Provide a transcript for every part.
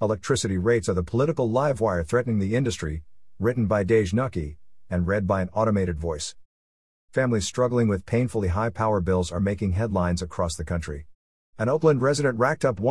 Electricity rates are the political livewire threatening the industry, written by Dej Nucky, and read by an automated voice. Families struggling with painfully high power bills are making headlines across the country. An Oakland resident racked up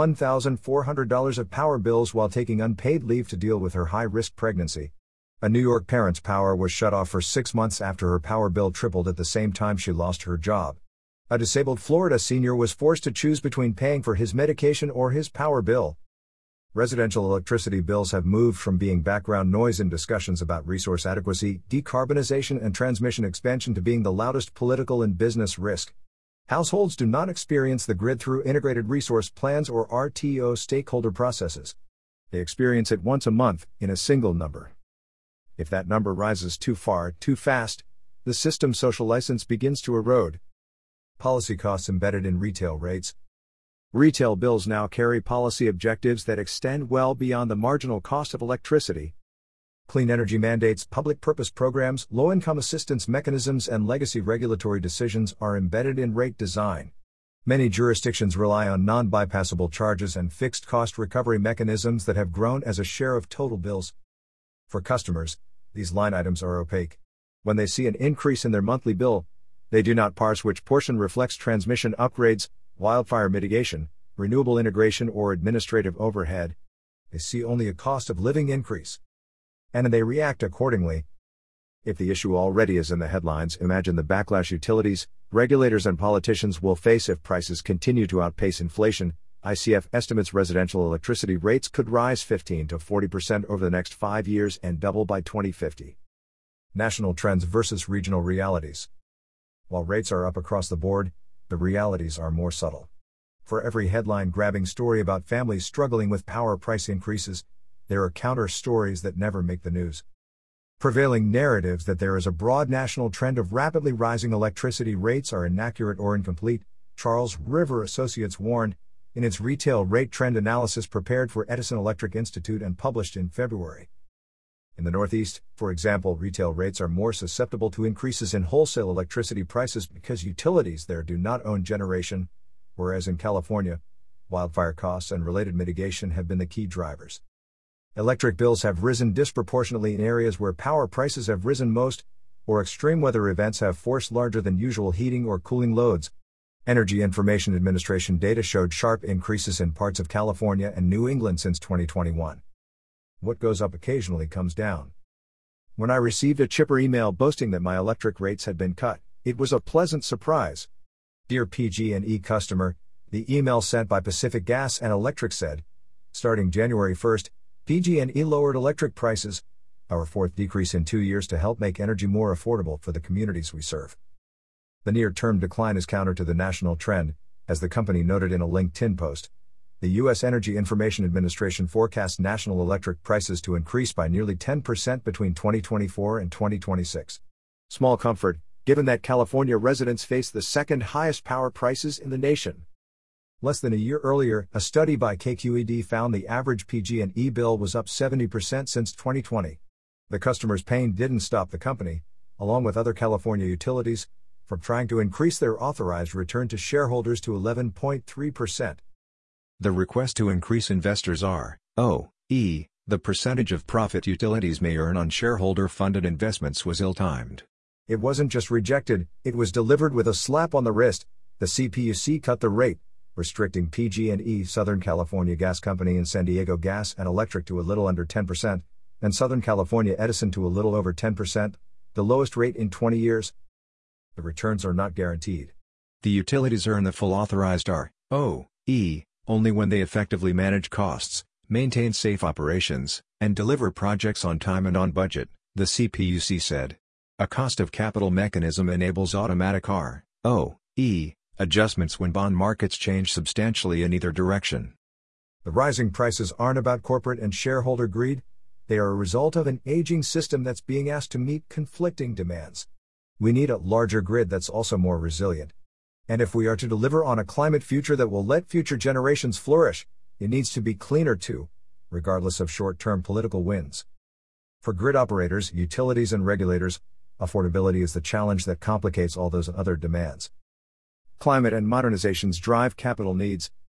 $1,400 of power bills while taking unpaid leave to deal with her high-risk pregnancy. A New York parent's power was shut off for 6 months after her power bill tripled at the same time she lost her job. A disabled Florida senior was forced to choose between paying for his medication or his power bill. Residential electricity bills have moved from being background noise in discussions about resource adequacy, decarbonization, and transmission expansion to being the loudest political and business risk. Households do not experience the grid through integrated resource plans or RTO stakeholder processes. They experience it once a month, in a single number. If that number rises too far, too fast, the system's social license begins to erode. Policy costs embedded in retail rates. Retail bills now carry policy objectives that extend well beyond the marginal cost of electricity. Clean energy mandates, public purpose programs, low-income assistance mechanisms, and legacy regulatory decisions are embedded in rate design. Many jurisdictions rely on non-bypassable charges and fixed cost recovery mechanisms that have grown as a share of total bills. For customers, these line items are opaque. When they see an increase in their monthly bill, they do not parse which portion reflects transmission upgrades, wildfire mitigation, renewable integration, or administrative overhead. They see only a cost of living increase. And they react accordingly. If the issue already is in the headlines, imagine the backlash utilities, regulators, and politicians will face if prices continue to outpace inflation. ICF estimates residential electricity rates could rise 15 to 40% over the next 5 years and double by 2050. National trends versus regional realities. While rates are up across the board, the realities are more subtle. For every headline-grabbing story about families struggling with power price increases, there are counter stories that never make the news. Prevailing narratives that there is a broad national trend of rapidly rising electricity rates are inaccurate or incomplete, Charles River Associates warned, in its retail rate trend analysis prepared for Edison Electric Institute and published in February. In the Northeast, for example, retail rates are more susceptible to increases in wholesale electricity prices because utilities there do not own generation, whereas in California, wildfire costs and related mitigation have been the key drivers. Electric bills have risen disproportionately in areas where power prices have risen most, or extreme weather events have forced larger than usual heating or cooling loads. Energy Information Administration data showed sharp increases in parts of California and New England since 2021. What goes up occasionally comes down. When I received a chipper email boasting that my electric rates had been cut, it was a pleasant surprise. Dear PG&E customer, the email sent by Pacific Gas and Electric said, starting January 1st, PG&E lowered electric prices, our fourth decrease in 2 years to help make energy more affordable for the communities we serve. The near-term decline is counter to the national trend, as the company noted in a LinkedIn post. The U.S. Energy Information Administration forecasts national electric prices to increase by nearly 10% between 2024 and 2026. Small comfort, given that California residents face the second highest power prices in the nation. Less than a year earlier, a study by KQED found the average PG&E bill was up 70% since 2020. The customer's pain didn't stop the company, along with other California utilities, from trying to increase their authorized return to shareholders to 11.3%. The request to increase investors' ROE, the percentage of profit utilities may earn on shareholder-funded investments, was ill-timed. It wasn't just rejected, it was delivered with a slap on the wrist. The CPUC cut the rate, restricting PG&E, Southern California Gas Company, and San Diego Gas and Electric to a little under 10%, and Southern California Edison to a little over 10%, the lowest rate in 20 years. The returns are not guaranteed. The utilities earn the full authorized ROE only when they effectively manage costs, maintain safe operations, and deliver projects on time and on budget, the CPUC said. A cost of capital mechanism enables automatic ROE adjustments when bond markets change substantially in either direction. The rising prices aren't about corporate and shareholder greed, they are a result of an aging system that's being asked to meet conflicting demands. We need a larger grid that's also more resilient. And if we are to deliver on a climate future that will let future generations flourish, it needs to be cleaner too, regardless of short-term political wins. For grid operators, utilities, and regulators, affordability is the challenge that complicates all those other demands. Climate and modernizations drive capital needs.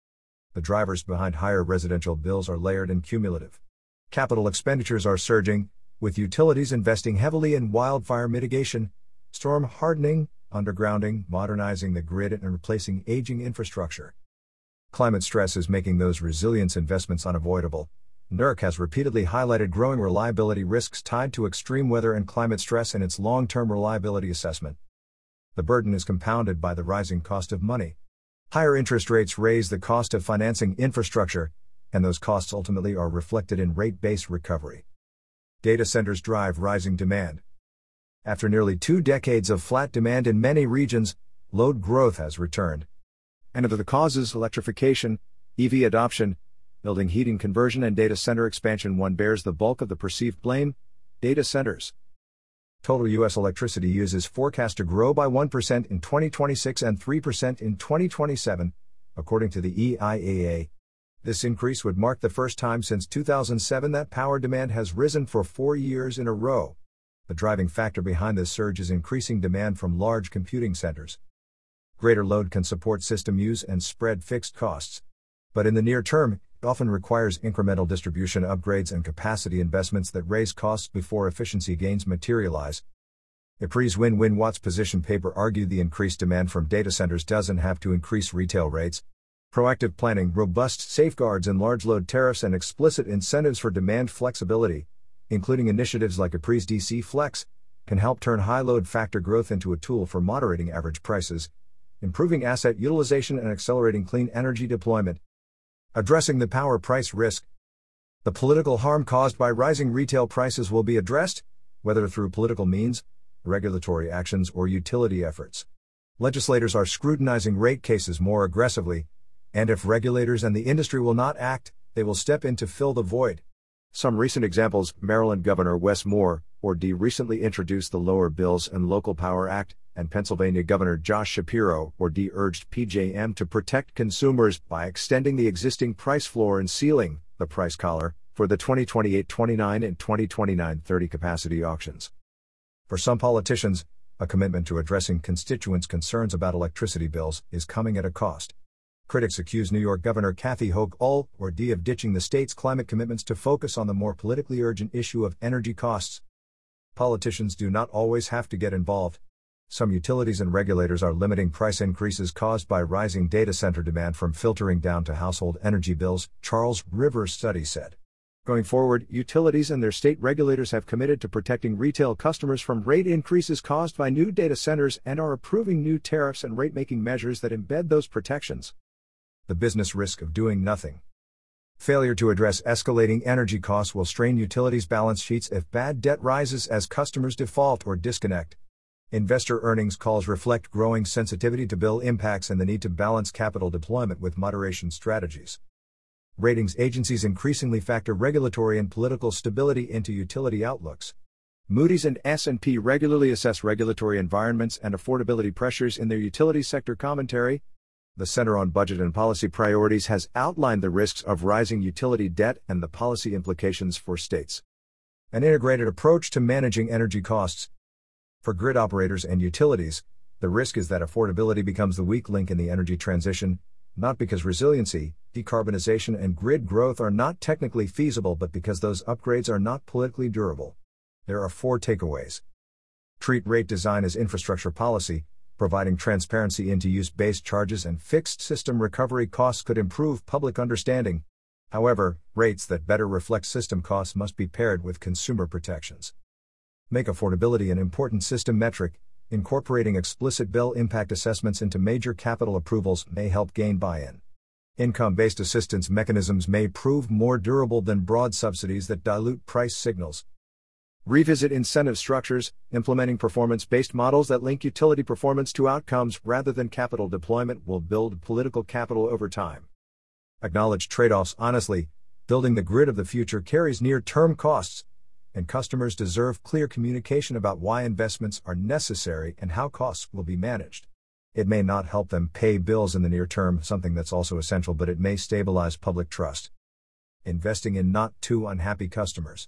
The drivers behind higher residential bills are layered and cumulative. Capital expenditures are surging, with utilities investing heavily in wildfire mitigation, storm hardening, undergrounding, modernizing the grid, and replacing aging infrastructure. Climate stress is making those resilience investments unavoidable. NERC has repeatedly highlighted growing reliability risks tied to extreme weather and climate stress in its long-term reliability assessment. The burden is compounded by the rising cost of money. Higher interest rates raise the cost of financing infrastructure, and those costs ultimately are reflected in rate-based recovery. Data centers drive rising demand. After nearly 2 decades of flat demand in many regions, load growth has returned. And of the causes: electrification, EV adoption, building heating conversion, and data center expansion, one bears the bulk of the perceived blame: data centers. Total U.S. electricity use is forecast to grow by 1% in 2026 and 3% in 2027, according to the EIA. This increase would mark the first time since 2007 that power demand has risen for 4 years in a row. The driving factor behind this surge is increasing demand from large computing centers. Greater load can support system use and spread fixed costs. But in the near term, it often requires incremental distribution upgrades and capacity investments that raise costs before efficiency gains materialize. EPRI's Win-Win Watts position paper argued the increased demand from data centers doesn't have to increase retail rates. Proactive planning, robust safeguards and large load tariffs, and explicit incentives for demand flexibility, including initiatives like EPRI's DC Flex, can help turn high load factor growth into a tool for moderating average prices, improving asset utilization, and accelerating clean energy deployment. Addressing the power price risk. The political harm caused by rising retail prices will be addressed, whether through political means, regulatory actions, or utility efforts. Legislators are scrutinizing rate cases more aggressively, and if regulators and the industry will not act, they will step in to fill the void. Some recent examples: Maryland Governor Wes Moore, or D, recently introduced the Lower Bills and Local Power Act, and Pennsylvania Governor Josh Shapiro, or D, urged PJM to protect consumers by extending the existing price floor and ceiling, the price collar, for the 2028-29 and 2029-30 capacity auctions. For some politicians, a commitment to addressing constituents' concerns about electricity bills is coming at a cost. Critics accuse New York Governor Kathy Hochul, or D, of ditching the state's climate commitments to focus on the more politically urgent issue of energy costs. Politicians do not always have to get involved. Some utilities and regulators are limiting price increases caused by rising data center demand from filtering down to household energy bills, Charles Rivers' study said. Going forward, utilities and their state regulators have committed to protecting retail customers from rate increases caused by new data centers and are approving new tariffs and rate-making measures that embed those protections. The business risk of doing nothing. Failure to address escalating energy costs will strain utilities' balance sheets if bad debt rises as customers default or disconnect. Investor earnings calls reflect growing sensitivity to bill impacts and the need to balance capital deployment with moderation strategies. Ratings agencies increasingly factor regulatory and political stability into utility outlooks. Moody's and S&P regularly assess regulatory environments and affordability pressures in their utility sector commentary. The Center on Budget and Policy Priorities has outlined the risks of rising utility debt and the policy implications for states. An integrated approach to managing energy costs. For grid operators and utilities, the risk is that affordability becomes the weak link in the energy transition, not because resiliency, decarbonization, and grid growth are not technically feasible, but because those upgrades are not politically durable. There are 4 takeaways. Treat rate design as infrastructure policy. Providing transparency into use-based charges and fixed system recovery costs could improve public understanding. However, rates that better reflect system costs must be paired with consumer protections. Make affordability an important system metric. Incorporating explicit bill impact assessments into major capital approvals may help gain buy-in. Income-based assistance mechanisms may prove more durable than broad subsidies that dilute price signals. Revisit incentive structures, implementing performance-based models that link utility performance to outcomes rather than capital deployment will build political capital over time. Acknowledge trade-offs honestly. Building the grid of the future carries near-term costs, and customers deserve clear communication about why investments are necessary and how costs will be managed. It may not help them pay bills in the near term, something that's also essential, but it may stabilize public trust. Investing in not too unhappy customers.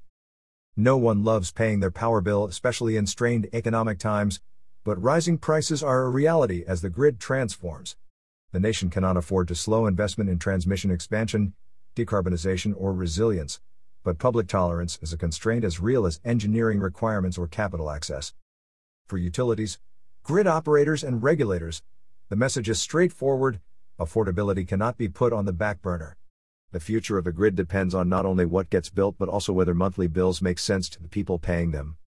No one loves paying their power bill, especially in strained economic times, but rising prices are a reality as the grid transforms. The nation cannot afford to slow investment in transmission expansion, decarbonization, or resilience, but public tolerance is a constraint as real as engineering requirements or capital access. For utilities, grid operators, and regulators, the message is straightforward: affordability cannot be put on the back burner. The future of the grid depends on not only what gets built but also whether monthly bills make sense to the people paying them.